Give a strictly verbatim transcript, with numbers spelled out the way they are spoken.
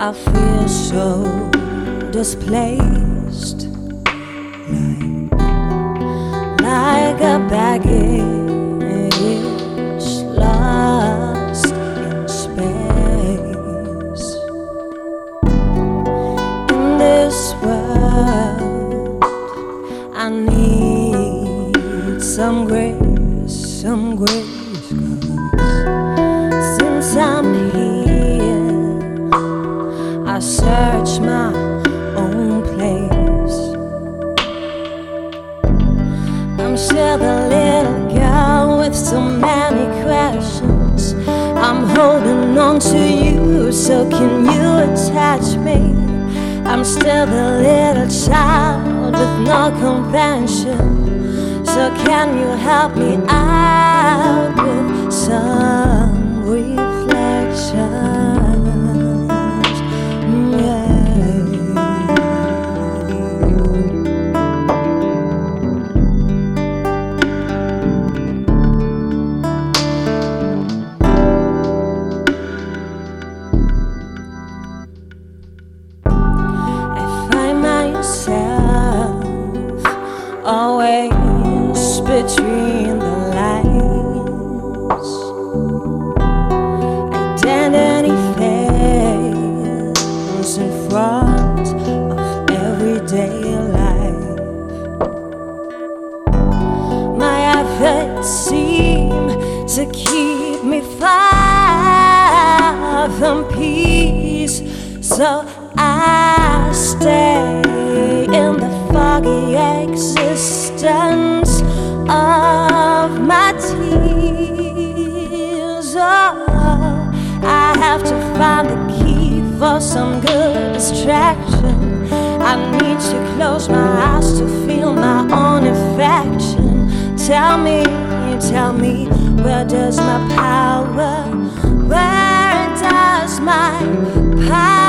I feel so displaced, like, like a baggage lost in space. In this world, I need some grace, some grace, 'cause since I'm here, I search my own place. I'm still the little girl with so many questions. I'm holding on to you, so can you attach me? I'm still the little child with no convention, so can you help me out with some reflections? Yeah. I find myself always between the lines. Identity fades in front of everyday life. My efforts seem to keep me far from peace, so I stay in the foggy existence of my tears. Oh, I have to find the key for some good distraction. I need to close my eyes to feel my own infection. Tell me, tell me, where does my power, where does my power